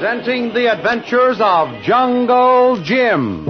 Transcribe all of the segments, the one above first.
Presenting the adventures of Jungle Jim.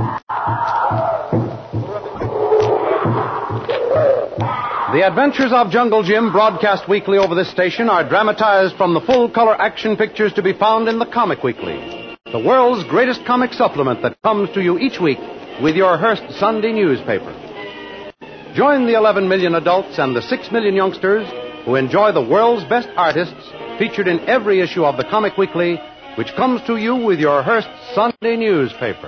The Adventures of Jungle Jim, broadcast weekly over this station, are dramatized from the full-color action pictures to be found in the Comic Weekly, the world's greatest comic supplement that comes to you each week with your Hearst Sunday newspaper. Join the 11 million adults and the 6 million youngsters who enjoy the world's best artists featured in every issue of the Comic Weekly, which comes to you with your Hearst Sunday newspaper.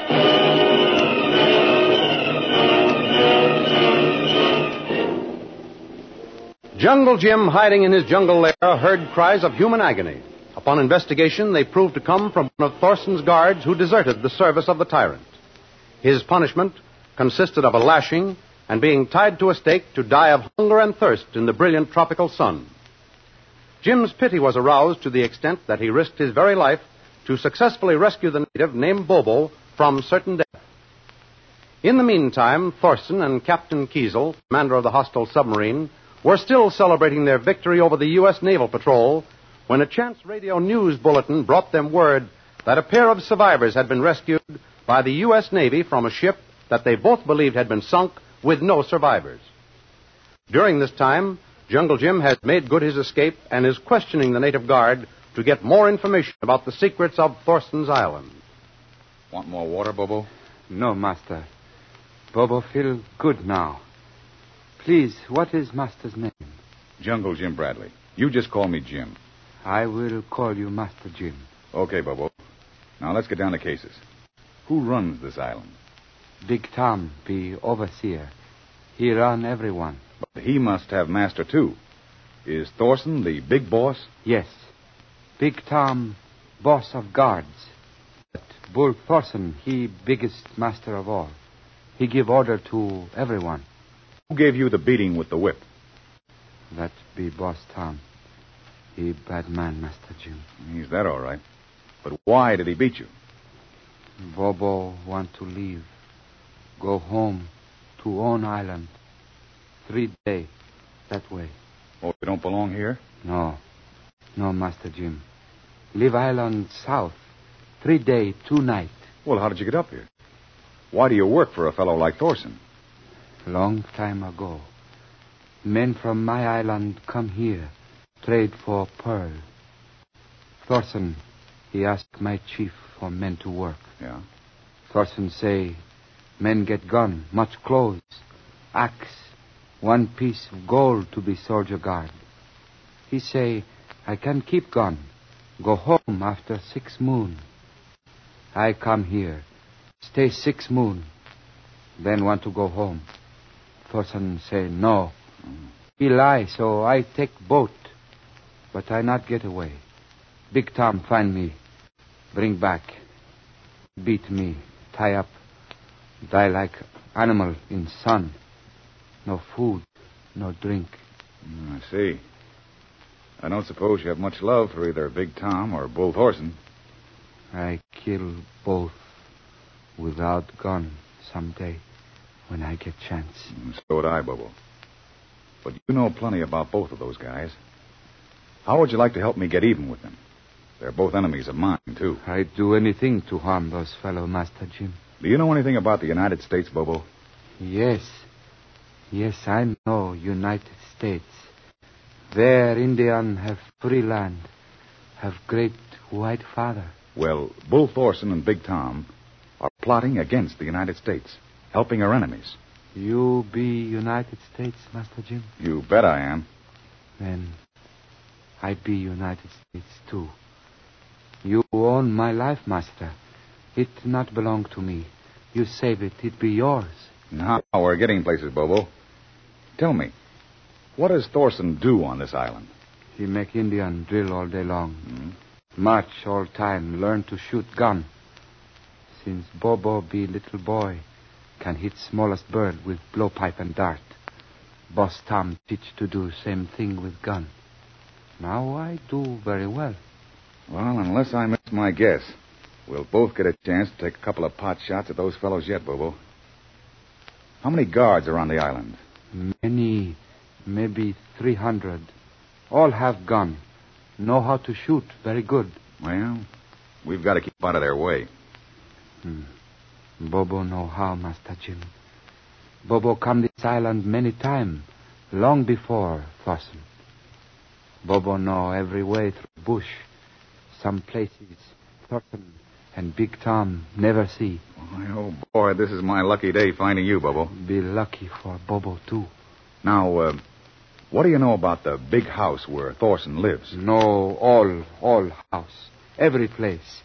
Jungle Jim, hiding in his jungle lair, heard cries of human agony. Upon investigation, they proved to come from one of Thorson's guards who deserted the service of the tyrant. His punishment consisted of a lashing and being tied to a stake to die of hunger and thirst in the brilliant tropical sun. Jim's pity was aroused to the extent that he risked his very life to successfully rescue the native named Bobo from certain death. In the meantime, Thorson and Captain Kiesel, commander of the hostile submarine, were still celebrating their victory over the U.S. Naval Patrol when a chance radio news bulletin brought them word that a pair of survivors had been rescued by the U.S. Navy from a ship that they both believed had been sunk with no survivors. During this time, Jungle Jim has made good his escape and is questioning the native guard to get more information about the secrets of Thorson's Island. Want more water, Bobo? No, Master. Bobo feel good now. Please, what is Master's name? Jungle Jim Bradley. You just call me Jim. I will call you Master Jim. Okay, Bobo. Now let's get down to cases. Who runs this island? Big Tom, be overseer. He run everyone. But he must have master, too. Is Thorson the big boss? Yes. Big Tom, boss of guards. But Bull Thorson, he biggest master of all. He give order to everyone. Who gave you the beating with the whip? That be Boss Tom. He bad man, Master Jim. He's that all right. But why did he beat you? Bobo want to leave. Go home to own island. 3 days that way. Oh, you don't belong here? No, Master Jim. Leave island south. 3 days, 2 nights. Well, how did you get up here? Why do you work for a fellow like Thorson? Long time ago, men from my island come here, trade for pearl. Thorson, he asked my chief for men to work. Yeah? Thorson say, men get gun, much clothes, axe, 1 piece of gold to be soldier guard. He say, I can keep gun, go home after 6 moon. I come here, stay 6 moon, then want to go home. Thorson say no. He lie, so I take boat. But I not get away. Big Tom find me, bring back, beat me, tie up, die like animal in sun. No food, no drink. I see. I don't suppose you have much love for either Big Tom or Bull Thorson. I kill both without gun someday. When I get chance. So would I, Bobo. But you know plenty about both of those guys. How would you like to help me get even with them? They're both enemies of mine, too. I'd do anything to harm those fellow, Master Jim. Do you know anything about the United States, Bobo? Yes, I know United States. There, Indian have free land, have great white father. Well, Bull Thorson and Big Tom are plotting against the United States. Helping our enemies. You be United States, Master Jim? You bet I am. Then I be United States, too. You own my life, Master. It not belong to me. You save it. It be yours. Now we're getting places, Bobo. Tell me, what does Thorson do on this island? He make Indian drill all day long. March all time. Learn to shoot gun. Since Bobo be little boy, can hit smallest bird with blowpipe and dart. Boss Tom teach to do same thing with gun. Now I do very well. Well, unless I miss my guess, we'll both get a chance to take a couple of pot shots at those fellows yet, Bobo. How many guards are on the island? Many, maybe 300. All have gun. Know how to shoot very good. Well, we've got to keep out of their way. Bobo know how, Master Jim. Bobo come this island many time, long before Thorson. Bobo know every way through bush. Some places Thorson and Big Tom never see. Oh, boy, this is my lucky day finding you, Bobo. Be lucky for Bobo, too. Now, what do you know about the big house where Thorson lives? No, all house. Every place.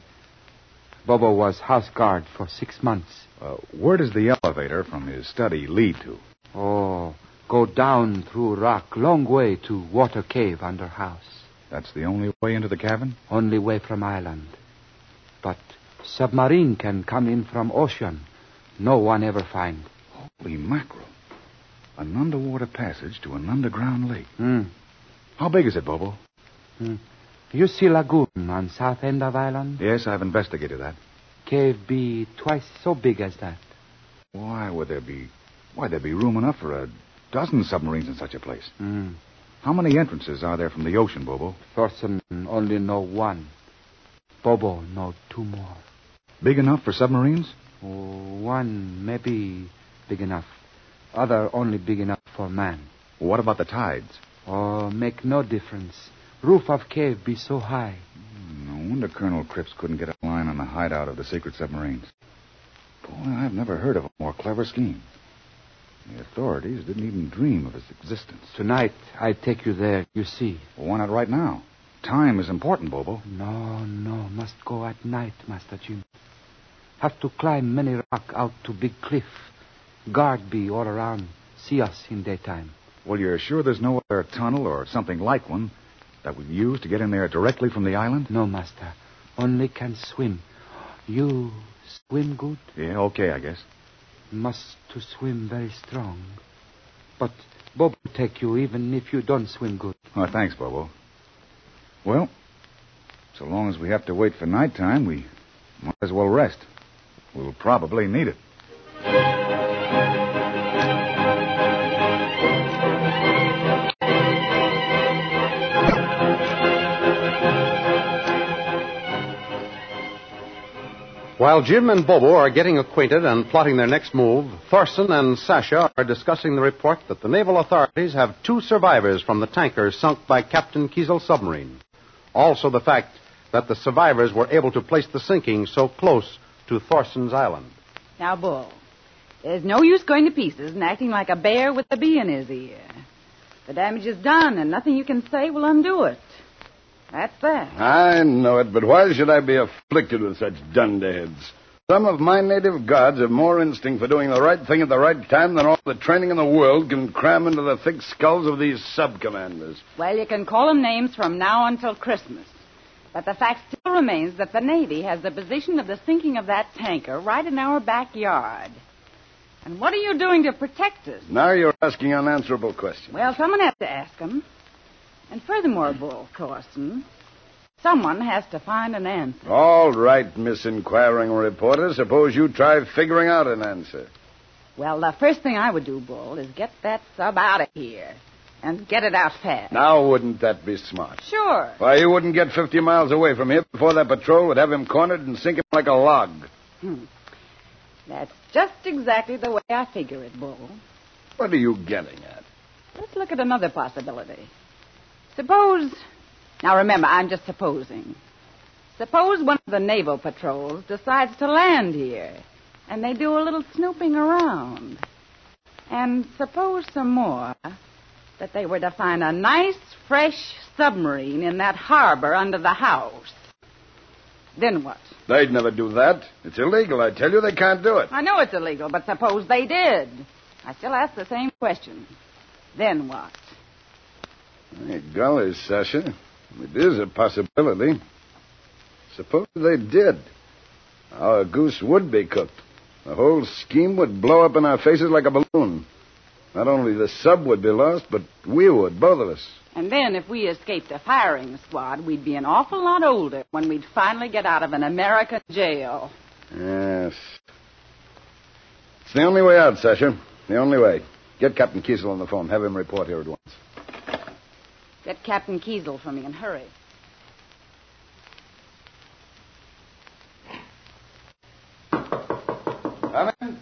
Bobo was house guard for 6 months. Where does the elevator from his study lead to? Oh, go down through rock, long way to water cave under house. That's the only way into the cabin? Only way from island. But submarine can come in from ocean. No one ever find. Holy mackerel. An underwater passage to an underground lake. Hmm. How big is it, Bobo? You see lagoon on south end of island? Yes, I've investigated that. Cave be twice so big as that. Why'd there be room enough for a dozen submarines in such a place? How many entrances are there from the ocean, Bobo? Thorson only know one. Bobo know 2 more. Big enough for submarines? One maybe big enough. Other only big enough for man. What about the tides? Make no difference. Roof of cave be so high. No wonder Colonel Cripps couldn't get a line on the hideout of the secret submarines. Boy, I've never heard of a more clever scheme. The authorities didn't even dream of its existence. Tonight, I take you there, you see. Well, why not right now? Time is important, Bobo. No. Must go at night, Master Jim. Have to climb many rock out to big cliff. Guard be all around. See us in daytime. Well, you're sure there's no other tunnel or something like one that we've used to get in there directly from the island? No, Master. Only can swim. You swim good? Yeah, okay, I guess. Must to swim very strong. But Bob will take you even if you don't swim good. Oh, thanks, Bobo. Well, so long as we have to wait for nighttime, we might as well rest. We'll probably need it. While Jim and Bobo are getting acquainted and plotting their next move, Thorson and Sasha are discussing the report that the naval authorities have 2 survivors from the tanker sunk by Captain Kiesel's submarine. Also the fact that the survivors were able to place the sinking so close to Thorson's island. Now, Bull, there's no use going to pieces and acting like a bear with a bee in his ear. The damage is done, and nothing you can say will undo it. That's that. I know it, but why should I be afflicted with such dunderheads? Some of my native gods have more instinct for doing the right thing at the right time than all the training in the world can cram into the thick skulls of these sub-commanders. Well, you can call them names from now until Christmas. But the fact still remains that the Navy has the position of the sinking of that tanker right in our backyard. And what are you doing to protect us? Now you're asking unanswerable questions. Well, someone has to ask them. And furthermore, Bull Thorson, someone has to find an answer. All right, Miss Inquiring Reporter. Suppose you try figuring out an answer. Well, the first thing I would do, Bull, is get that sub out of here. And get it out fast. Now, wouldn't that be smart? Sure. Why, you wouldn't get 50 miles away from here before that patrol would have him cornered and sink him like a log. That's just exactly the way I figure it, Bull. What are you getting at? Let's look at another possibility. Suppose... Now, remember, I'm just supposing. Suppose one of the naval patrols decides to land here, and they do a little snooping around. And suppose some more that they were to find a nice, fresh submarine in that harbor under the house. Then what? They'd never do that. It's illegal, I tell you. They can't do it. I know it's illegal, but suppose they did. I still ask the same question. Then what? Hey, golly, Sasha. It is a possibility. Suppose they did. Our goose would be cooked. The whole scheme would blow up in our faces like a balloon. Not only the sub would be lost, but we would, both of us. And then if we escaped a firing squad, we'd be an awful lot older when we'd finally get out of an American jail. Yes. It's the only way out, Sasha. The only way. Get Captain Kiesel on the phone. Have him report here at once. Get Captain Kiesel for me and hurry. Come in.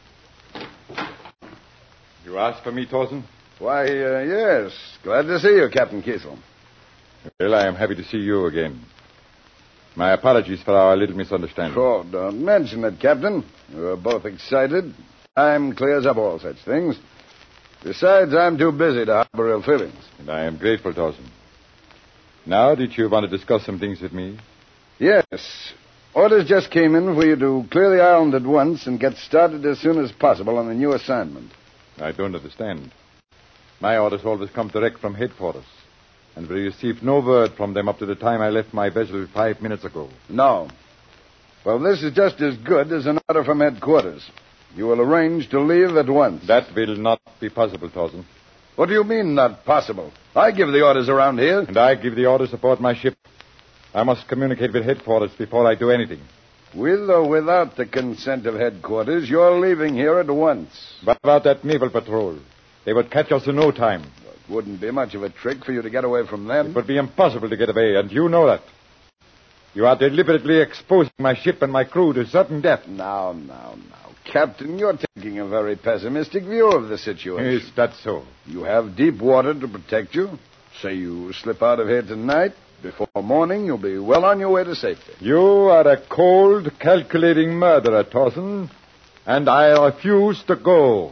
You asked for me, Thorson? Why, yes. Glad to see you, Captain Kiesel. Well, I am happy to see you again. My apologies for our little misunderstanding. Oh, don't mention it, Captain. We were both excited. Time clears up all such things. Besides, I'm too busy to harbor ill feelings. And I am grateful, Thorson. Now, did you want to discuss some things with me? Yes. Orders just came in for you to clear the island at once and get started as soon as possible on the new assignment. I don't understand. My orders always come direct from headquarters. And we received no word from them up to the time I left my vessel 5 minutes ago. No. Well, this is just as good as an order from headquarters. You will arrange to leave at once. That will not be possible, Thorson. What do you mean, not possible? I give the orders around here. And I give the orders aboard my ship. I must communicate with headquarters before I do anything. With or without the consent of headquarters, you're leaving here at once. What about that naval patrol? They would catch us in no time. It wouldn't be much of a trick for you to get away from them. It would be impossible to get away, and you know that. You are deliberately exposing my ship and my crew to certain death. Now. Captain, you're taking a very pessimistic view of the situation. Is that so? You have deep water to protect you. Say you slip out of here tonight. Before morning, you'll be well on your way to safety. You are a cold, calculating murderer, Thorson, and I refuse to go.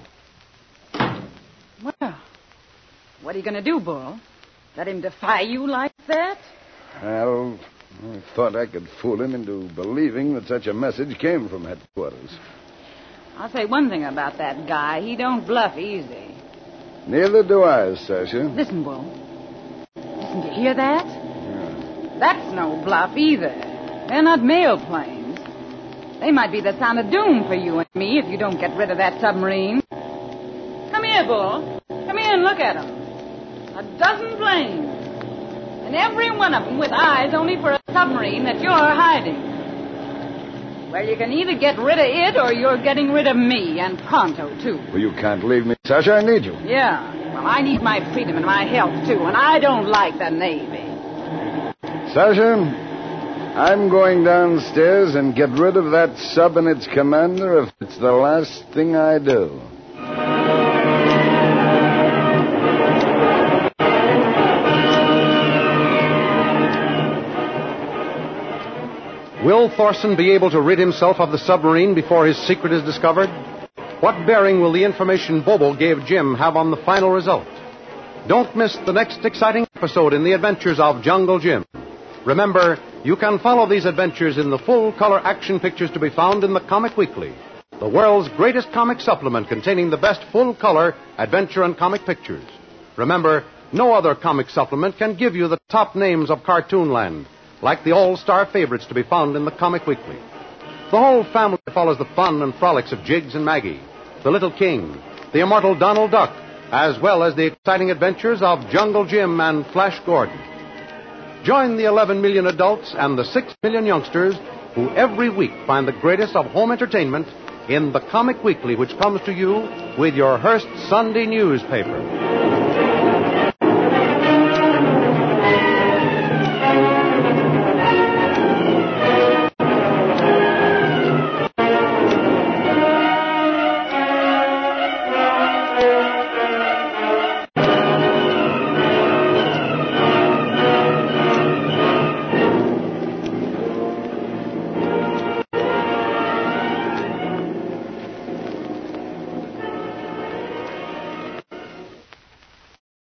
Well, what are you going to do, Bull? Let him defy you like that? Well, I thought I could fool him into believing that such a message came from headquarters. I'll say one thing about that guy. He don't bluff easy. Neither do I, Sasha. Listen, Bull. Listen, do you hear that? Yeah. That's no bluff either. They're not mail planes. They might be the sound of doom for you and me if you don't get rid of that submarine. Come here, Bull. Come here and look at them. 12 planes. And every one of them with eyes only for a submarine that you're hiding. Well, you can either get rid of it or you're getting rid of me, and pronto, too. Well, you can't leave me, Sasha. I need you. Yeah. Well, I need my freedom and my health, too, and I don't like the Navy. Sasha, I'm going downstairs and get rid of that sub and its commander if it's the last thing I do. Will Thorson be able to rid himself of the submarine before his secret is discovered? What bearing will the information Bobo gave Jim have on the final result? Don't miss the next exciting episode in the adventures of Jungle Jim. Remember, you can follow these adventures in the full-color action pictures to be found in the Comic Weekly, the world's greatest comic supplement containing the best full-color adventure and comic pictures. Remember, no other comic supplement can give you the top names of Cartoonland, like the all-star favorites to be found in the Comic Weekly. The whole family follows the fun and frolics of Jiggs and Maggie, the Little King, the immortal Donald Duck, as well as the exciting adventures of Jungle Jim and Flash Gordon. Join the 11 million adults and the 6 million youngsters who every week find the greatest of home entertainment in the Comic Weekly, which comes to you with your Hearst Sunday newspaper.